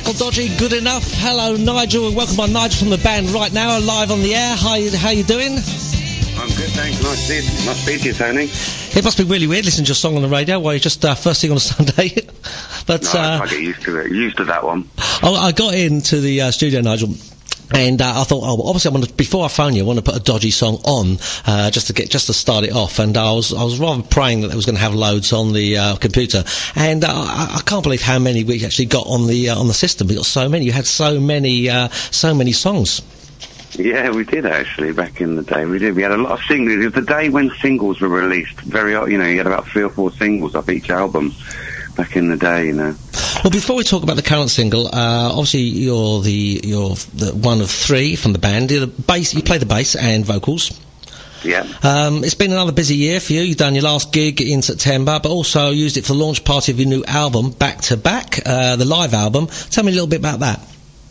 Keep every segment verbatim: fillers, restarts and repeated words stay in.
track called Dodgy, Good Enough. Hello, Nigel, and welcome on Nigel from the band right now, live on the air. How you, how you doing? I'm good, thanks. Nice to see you. Nice to speak to you, Tony. It must be really weird listening to your song on the radio while you're just uh, first thing on a Sunday. but no, uh, I get used to it. Used to that one. I, I got into the uh, studio, Nigel. And uh, I thought, oh, well, obviously, I want to, before I phone you, I want to put a dodgy song on, uh, just to get, just to start it off. And I was, I was rather praying that it was going to have loads on the uh, computer. And uh, I, I can't believe how many we actually got on the uh, on the system. We got so many. You had so many, uh, so many songs. Yeah, we did actually back in the day. We did. We had a lot of singles. It was the day when singles were released. Very, you know, you had about three or four singles off each album back in the day, you know. Well, before we talk about the current single, uh, obviously you're the you're the one of three from the band. You're the bass, you play the bass and vocals. Yeah. Um, it's been another busy year for you. You've done your last gig in September, but also used it for the launch party of your new album, Back to Back, uh, the live album. Tell me a little bit about that.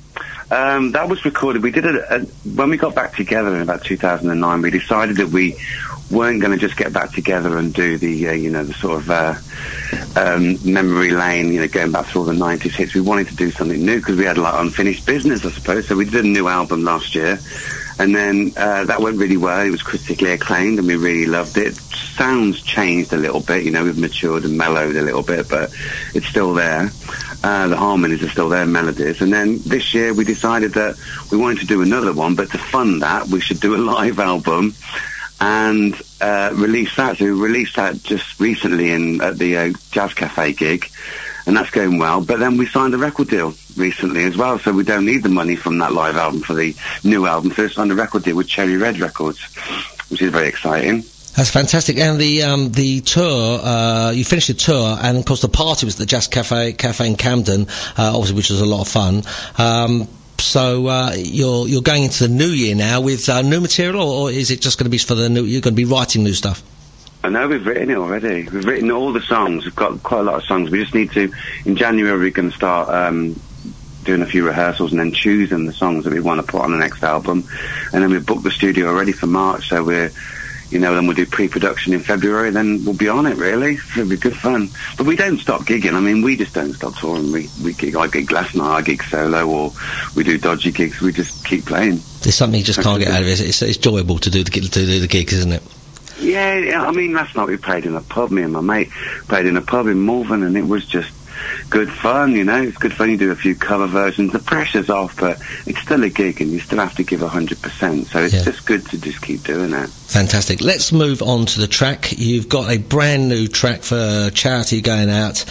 Um, that was recorded. We did it a, when we got back together in about two thousand nine. We decided that we weren't going to just get back together and do the, uh, you know, the sort of uh, um, memory lane, you know, going back through all the nineties hits. We wanted to do something new because we had like unfinished business, I suppose. So we did a new album last year, and then uh, that went really well. It was critically acclaimed, and we really loved it. Sounds changed a little bit, you know, we've matured and mellowed a little bit, but it's still there. Uh, the harmonies are still there, melodies. And then this year we decided that we wanted to do another one, but to fund that, we should do a live album and uh, release that. So we released that just recently in at the uh, Jazz Cafe gig, and that's going well. But then we signed a record deal recently as well, so we don't need the money from that live album for the new album. So we signed a record deal with Cherry Red Records, which is very exciting. That's fantastic. And the um, the tour, uh, you finished the tour, and of course the party was at the Jazz Cafe Cafe in Camden, uh, obviously, which was a lot of fun. Um, so uh, you're you're going into the new year now with uh, new material, or, or is it just going to be for the new? You're going to be writing new stuff? I know we've written it already. We've written all the songs. We've got quite a lot of songs. We just need to. In January, we're going to start um, doing a few rehearsals and then choosing the songs that we want to put on the next album, and then we've booked the studio already for March. So we're You know, then we'll do pre-production in February, then we'll be on it, really. It'll be good fun. But we don't stop gigging. I mean, we just don't stop touring. We, we gig, I gig last night, I gig solo, or we do dodgy gigs. We just keep playing. There's something you just That's can't get out of it. It's, it's enjoyable to do the, to do the gigs, isn't it? Yeah, yeah, I mean, last night we played in a pub. Me and my mate played in a pub in Malvern, and it was just good fun, you know. It's good fun. You do a few cover versions. The pressure's off, but it's still a gig, and you still have to give one hundred percent. So it's yeah. just good to just keep doing it. Fantastic. Let's move on to the track. You've got a brand new track for charity going out.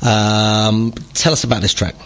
Um, tell us about this track.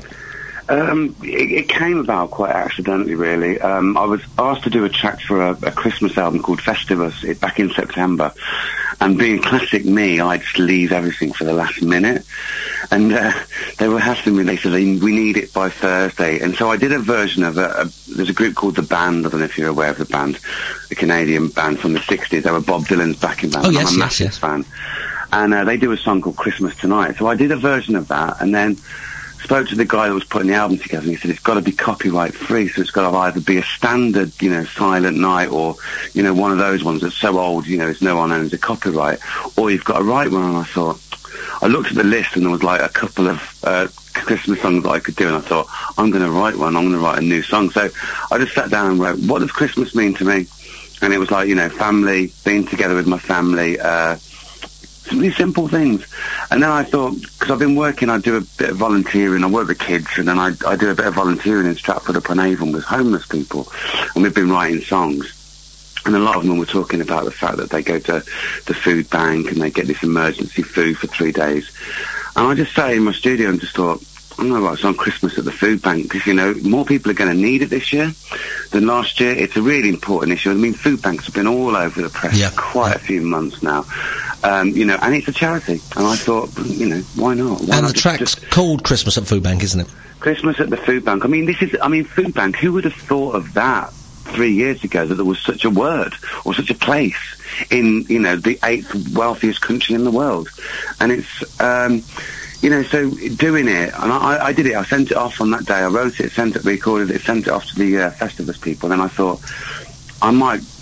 Um, it, it came about quite accidentally, really. Um, I was asked to do a track for a, a Christmas album called Festivus it, back in September. And being classic me, I just leave everything for the last minute. And uh, they were hassling me. They said, we need it by Thursday. And so I did a version of a, a... There's a group called The Band. I don't know if you're aware of the band. A Canadian band from the sixties. They were Bob Dylan's backing band. Oh, yes, I'm a yes, massive yes. fan. And uh, they do a song called Christmas Tonight. So I did a version of that, and then spoke to the guy that was putting the album together, and he said it's got to be copyright free, so it's got to either be a standard, you know, Silent Night, or, you know, one of those ones that's so old, you know, there's no one owns a copyright, or you've got to write one. And I thought, I looked at the list, and there was like a couple of uh, Christmas songs that I could do, and I thought, I'm going to write one, I'm going to write a new song. So I just sat down and wrote, what does Christmas mean to me? And it was like, you know, family, being together with my family, uh, really simple things. And then I thought, because I've been working, I do a bit of volunteering, I work with kids, and then I, I do a bit of volunteering in Stratford-upon-Avon with homeless people, and we've been writing songs. And a lot of them were talking about the fact that they go to the food bank and they get this emergency food for three days. And I just sat in my studio and just thought, I'm going to write a song Christmas at the food bank, because, you know, more people are going to need it this year than last year. It's a really important issue. I mean, food banks have been all over the press yeah. for quite a few months now. Um, you know, and it's a charity. And I thought, you know, why not? Why and not the just, track's just called Christmas at Food Bank, isn't it? Christmas at the food bank. I mean, this is, I mean, food bank, who would have thought of that three years ago, that there was such a word or such a place in, you know, the eighth wealthiest country in the world? And it's, um, you know, so doing it, and I, I did it, I sent it off on that day, I wrote it, sent it, recorded it, sent it off to the uh, Festivus people, and I thought, I might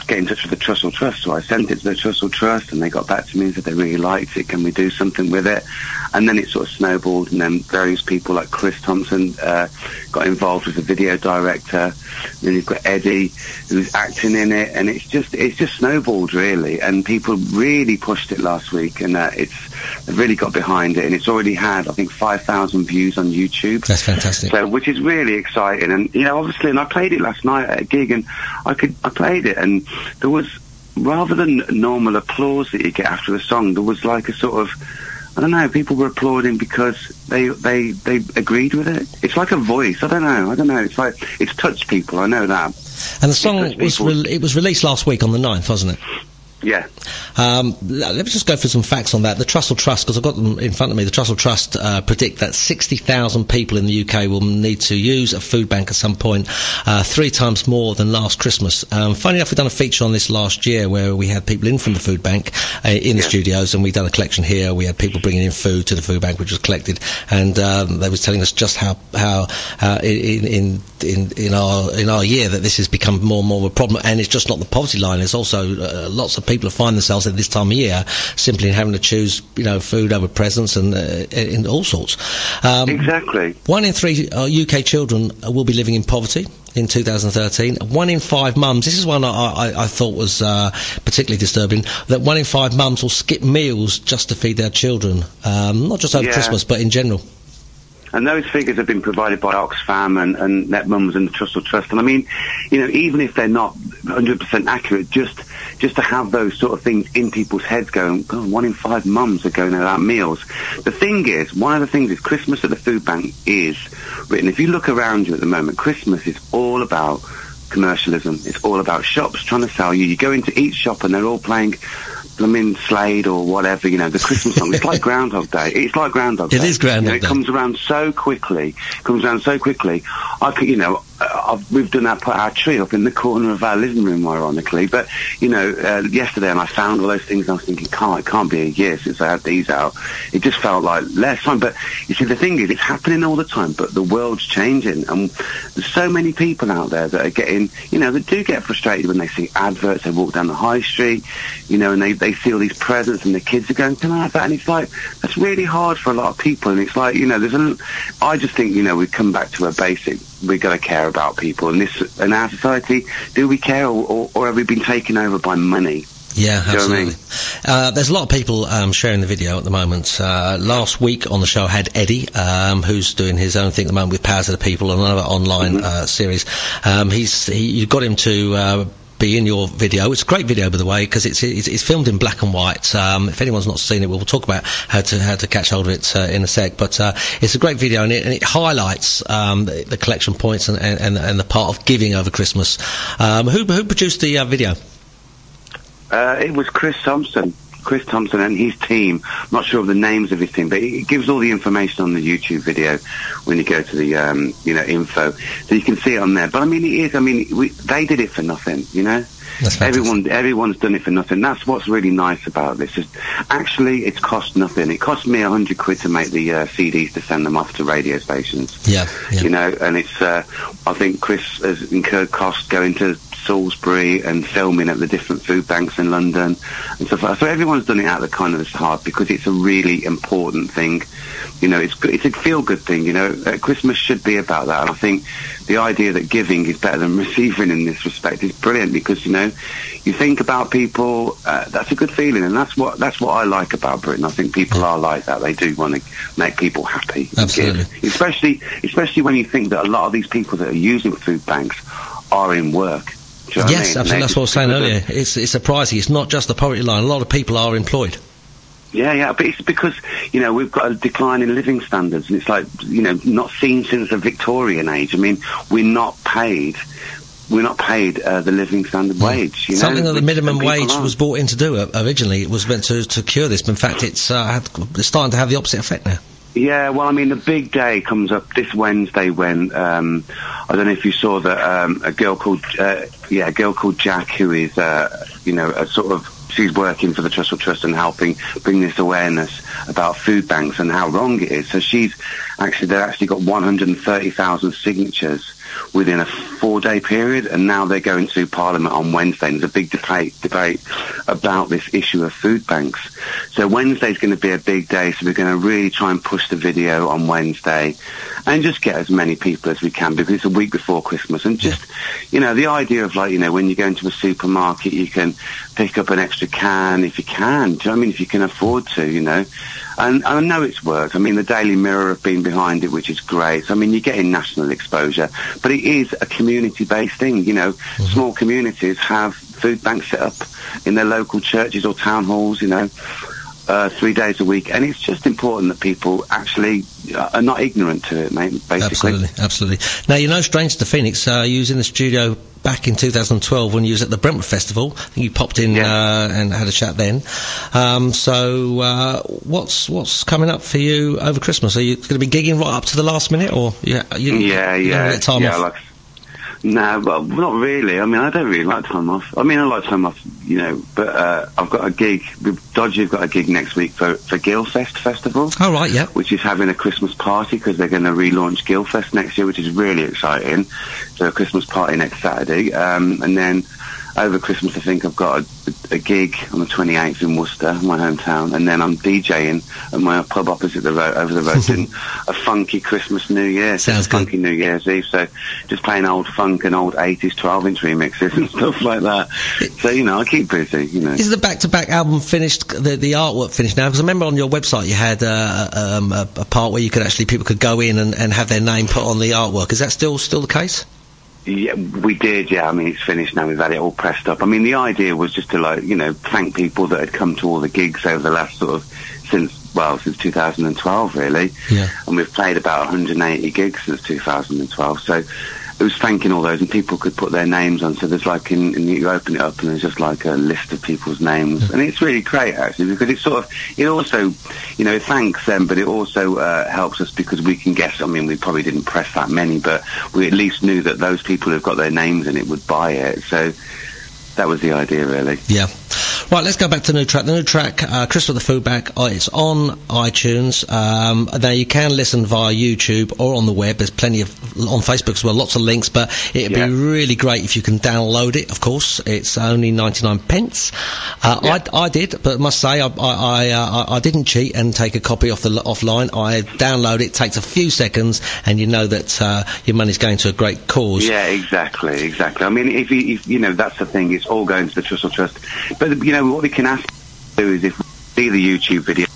get in touch with the Trussell Trust. So I sent it to the Trussell Trust, and they got back to me and said they really liked it. Can we do something with it? And then it sort of snowballed, and then various people like Chris Thompson uh, got involved with the video director. Then you've got Eddie, who's acting in it, and it's just it's just snowballed really. And people really pushed it last week, and uh, it's they've really got behind it, and it's already had I think five thousand views on YouTube. That's fantastic. So, which is really exciting, and you know, obviously, and I played it last night at a gig, and I could I played it, and there was, rather than normal applause that you get after a song, there was like a sort of, I don't know, people were applauding because they they they agreed with it. It's like a voice. I don't know. I don't know. It's like it's touched people. I know that. And the song was re- it was released last week on the ninth, wasn't it? Yeah. Um, let me just go through some facts on that. The Trussell Trust, because I've got them in front of me, the Trussell Trust uh, predict that sixty thousand people in the U K will need to use a food bank at some point, uh, three times more than last Christmas. Um, funny enough, we've done a feature on this last year where we had people in from the food bank uh, in the yeah. studios, and we've done a collection here. We had people bringing in food to the food bank, which was collected, and um, they were telling us just how how uh, in, in in in our in our year that this has become more and more of a problem, and it's just not the poverty line. It's also uh, lots of people People find themselves at this time of year simply having to choose, you know, food over presents and uh, in all sorts. Um, exactly. One in three uh, U K children will be living in poverty in two thousand thirteen. One in five mums, this is one I, I, I thought was uh, particularly disturbing, that one in five mums will skip meals just to feed their children, um, not just over yeah. Christmas, but in general. And those figures have been provided by Oxfam and, and Net Mums and the Trussell Trust. And I mean, you know, even if they're not one hundred percent accurate, just just to have those sort of things in people's heads going, God, one in five mums are going without meals. The thing is, one of the things is Christmas at the food bank is written. If you look around you at the moment, Christmas is all about commercialism. It's all about shops trying to sell you. You go into each shop and they're all playing blooming Slade or whatever, you know, the Christmas song. It's like Groundhog Day. It's like Groundhog Day. It is Groundhog you know, Day. It comes around so quickly. It comes around so quickly. I could, you know, I've, we've done that, put our tree up in the corner of our living room, ironically. But, you know, uh, yesterday, and I found all those things, and I was thinking, can't, it can't be a year since I had these out. It just felt like less time. But, you see, the thing is, it's happening all the time, but the world's changing. And there's so many people out there that are getting, you know, that do get frustrated when they see adverts. They walk down the high street, you know, and they, they see all these presents, and the kids are going, can I have that? And it's like, that's really hard for a lot of people. And it's like, you know, there's a, I just think, you know, we come back to a basic. We've got to care about people. And this, in our society, do we care, or, or, or have we been taken over by money? Yeah, Do absolutely. You know what I mean? uh, there's a lot of people um, sharing the video at the moment. Uh, last week on the show I had Eddie, um, who's doing his own thing at the moment with Powers of the People, another online mm-hmm. uh, series. Um, he's he, you got him to uh, be in your video. It's a great video, by the way, because it's, it's it's filmed in black and white. Um, if anyone's not seen it, we'll talk about how to how to catch hold of it uh, in a sec. But uh, it's a great video, and it, and it highlights um, the, the collection points and, and and the part of giving over Christmas. Um, who who produced the uh, video? Uh, it was Chris Thompson. Chris Thompson and his team. I'm not sure of the names of his team, but it gives all the information on the YouTube video when you go to the, um, you know, info. So you can see it on there. But I mean, it is, I mean, we, they did it for nothing, you know? That's Everyone, everyone's done it for nothing. That's what's really nice about this. Is actually, it's cost nothing. It cost me a hundred quid to make the uh, C Ds to send them off to radio stations. Yeah, yeah. You know, and it's, uh, I think Chris has incurred costs going to Salisbury and filming at the different food banks in London and stuff like that. So everyone's done it out of the kind of the heart because it's a really important thing. You know, it's it's a feel-good thing. You know, uh, Christmas should be about that. And I think the idea that giving is better than receiving in this respect is brilliant because, you know, you think about people, uh, that's a good feeling, and that's what that's what I like about Britain. I think people are like that. They do want to make people happy. Absolutely. Give. Especially, especially when you think that a lot of these people that are using food banks are in work. Do you know yes, what I mean? absolutely. That's what I was saying earlier. It's, it's surprising. It's not just the poverty line. A lot of people are employed. Yeah, yeah, but it's because, you know, we've got a decline in living standards, and it's like, you know, not seen since the Victorian age. I mean, we're not paid, we're not paid uh, the living standard wage, you know. Something that the minimum wage aren't. was brought in to do uh, originally. It was meant to, to cure this, but in fact it's, uh, had, it's starting to have the opposite effect now. Yeah, well, I mean, the big day comes up this Wednesday when, um, I don't know if you saw that, um, a girl called, uh, yeah, a girl called Jack, who is, uh, you know, a sort of, she's working for the Trussell Trust and helping bring this awareness about food banks and how wrong it is. So she's actually they actually got one hundred thirty thousand signatures within a four-day period, and now they're going to Parliament on Wednesday. And there's a big debate debate about this issue of food banks. So Wednesday's going to be a big day, so we're going to really try and push the video on Wednesday and just get as many people as we can, because it's a week before Christmas. And just, you know, the idea of, like, you know, when you go into a supermarket, you can pick up an extra can if you can. Do you know what I mean? If you can afford to, you know. And, and I know it's worked. I mean, the Daily Mirror have been behind it, which is great. So, I mean, you're getting national exposure. But it is a community-based thing, you know. Mm-hmm. Small communities have food banks set up in their local churches or town halls, you know, uh, three days a week. And it's just important that people actually are not ignorant to it, mate, basically. Absolutely, absolutely. Now, you're no stranger to Phoenix. Uh, you was in the studio back in two thousand twelve when you was at the Brentwood Festival. I think you popped in yeah. uh, and had a chat then. Um, so uh, what's what's coming up for you over Christmas? Are you going to be gigging right up to the last minute, or you, you, yeah, you yeah, get time yeah, off? like, no, well, not really. I mean, I don't really like time off. I mean, I like time off, you know, but uh, I've got a gig. Dodgy have got a gig next week for, for Guildfest Festival. Oh, right, yeah. Which is having a Christmas party, because they're going to relaunch Guildfest next year, which is really exciting. So a Christmas party next Saturday. Um, and then over Christmas, I think I've got a, a gig on the twenty-eighth in Worcester, my hometown, and then I'm DJing at my pub opposite the road, over the road, doing a funky Christmas New Year. Sounds so funky New Year's Eve. So just playing old funk and old eighties twelve-inch remixes and stuff like that. So, you know, I keep busy, you know. Is the back-to-back album finished, the, the artwork finished now? Because I remember on your website you had uh, um, a, a part where you could actually, people could go in and, and have their name put on the artwork. Is that still still the case? Yeah, we did, yeah. I mean, it's finished now. We've had it all pressed up. I mean, the idea was just to, like, you know, thank people that had come to all the gigs over the last sort of, since, well, since two thousand twelve, really. Yeah. And we've played about one hundred eighty gigs since two thousand twelve. So it was thanking all those, and people could put their names on. So there's like, in, in you open it up and there's just like a list of people's names. Mm. And it's really great, actually, because it sort of, it also, you know, it thanks them, but it also uh, helps us, because we can guess. I mean, we probably didn't press that many, but we at least knew that those people who've got their names in it would buy it. So that was the idea, really. Yeah. Right, let's go back to the new track. The new track, uh, Christmas the Food Bank, uh, it's on iTunes. Um, now, you can listen via YouTube or on the web. There's plenty of, on Facebook as well, lots of links, but it'd yeah. be really great if you can download it, of course. It's only ninety-nine pence. Uh, yeah. I, I did, but I must say, I, I, I, uh, I didn't cheat and take a copy off the offline. I download it, takes a few seconds, and you know that uh, your money's going to a great cause. Yeah, exactly, exactly. I mean, if you, if, you know, that's the thing, it's all going to the Trussell Trust. But, you know, what we can ask to do is, if we see the YouTube video,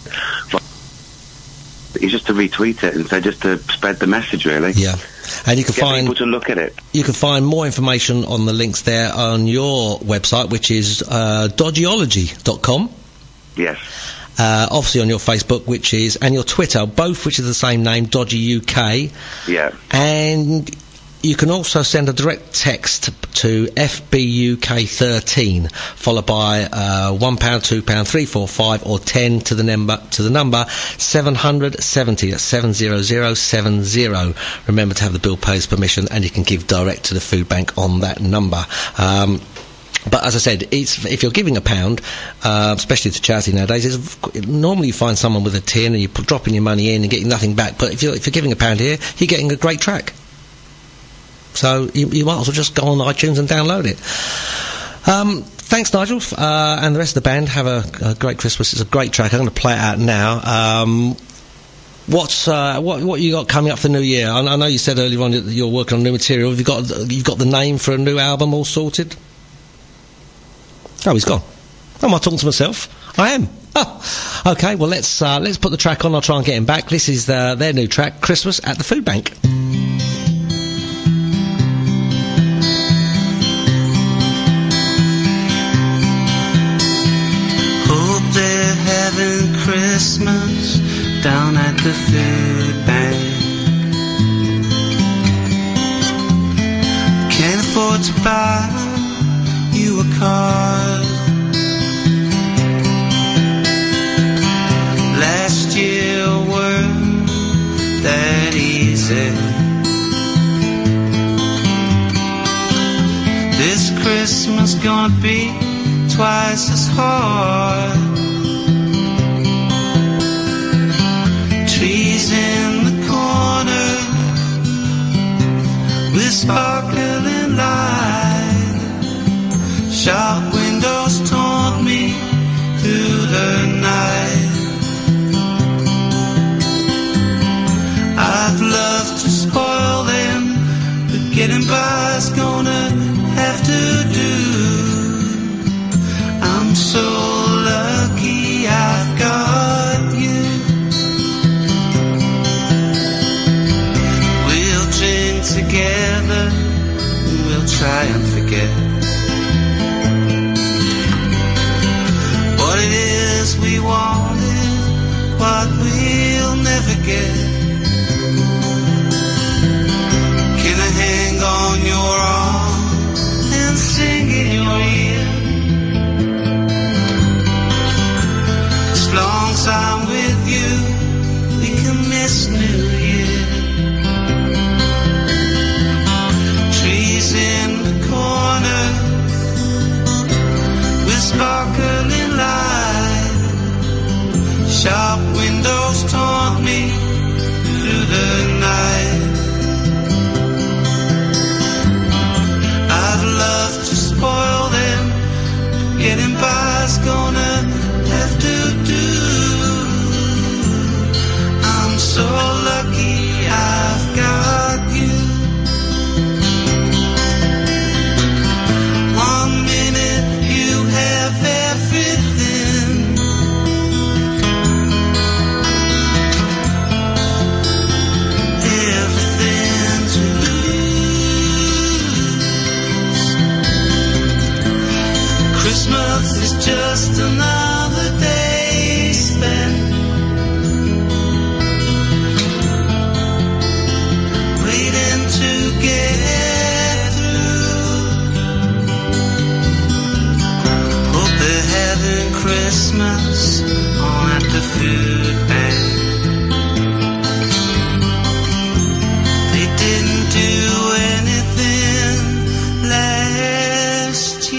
is just to retweet it, and so just to spread the message, really. Yeah. And you can Get find people to look at it. You can find more information on the links there on your website, which is uh, dodgyology dot com. Yes. Uh, obviously on your Facebook, which is, and your Twitter, both which is the same name, Dodgy U K. Yeah. And you can also send a direct text to F B U K thirteen, followed by uh, one pound, two pound, three, four, five, or ten to the number to the number seven hundred seventy. That's seven zero zero seven zero. Remember to have the bill payer's permission, and you can give direct to the food bank on that number. Um, But as I said, it's, if you're giving a pound, uh, especially to charity nowadays, it's, normally you find someone with a tin and you're dropping your money in and getting nothing back. But if you're, if you're giving a pound here, you're getting a great track. So you, you might as well just go on iTunes and download it. Um, thanks, Nigel, uh, and the rest of the band. Have a, a great Christmas. It's a great track. I'm going to play it out now. Um, What's uh, what what you got coming up for New Year? I, I know you said earlier on that you're working on new material. Have you got you've got the name for a new album all sorted? Oh, he's gone. Oh, am I talking to myself? I am. Oh, okay. Well, let's uh, let's put the track on. I'll try and get him back. This is the, their new track, Christmas at the Food Bank. Hope they're having Christmas down at the food bank. Can't afford to buy you a card. Last year weren't that easy. This Christmas gonna be twice as hard. Trees in the corner, what we'll never get. Can I hang on your arm and sing in your ear? As long as I'm with you, we can miss New Year. Trees in the corner with sparkling light, sharp windows taunt me through the night. I'd love to spoil them, getting by's gonna have to do. I'm so lucky I've got you. One minute you have everything, everything to lose. Christmas is just another day spent waiting to get through. Hope they're having Christmas on at the food bank. They didn't do anything last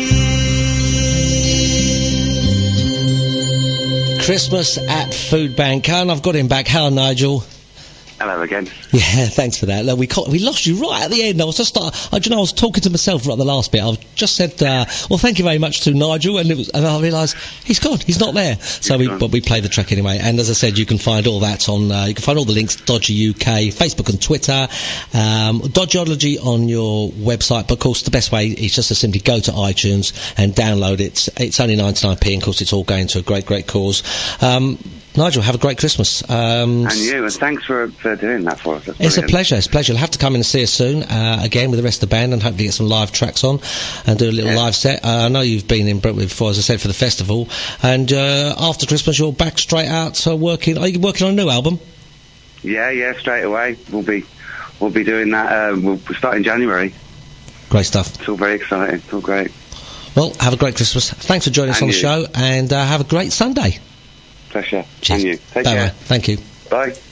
year. Christmas at Food Bank. And I've got him back. Hello, Nigel. Hello again. Yeah, thanks for that. Look, we caught, we lost you right at the end. I was just, uh, I, you know, I was talking to myself right at the last bit. I just said, uh, well, thank you very much to Nigel, and it was, and I realised he's gone. He's not there. So we, but we played the track anyway. And as I said, you can find all that on, uh, you can find all the links, Dodgy U K, Facebook and Twitter, um, Dodgyology on your website. But of course, the best way is just to simply go to iTunes and download it. It's only ninety-nine p, and of course, it's all going to a great, great cause. Um, Nigel, have a great Christmas. Um, and you, and thanks for, for doing that for us. That's it's brilliant. a pleasure. It's a pleasure. You'll have to come in and see us soon, uh, again with the rest of the band, and hopefully get some live tracks on and do a little yeah. live set. Uh, I know you've been in Brentwood before, as I said, for the festival. And uh, after Christmas, you're back straight out so working. Are you working on a new album? Yeah, yeah, straight away. We'll be we'll be doing that. Um, we'll start in January. Great stuff. It's all very exciting. It's all great. Well, have a great Christmas. Thanks for joining us And on the you. show, and uh, have a great Sunday. Pleasure. Cheers. And you. Take Bye-bye. care. Thank you. Bye.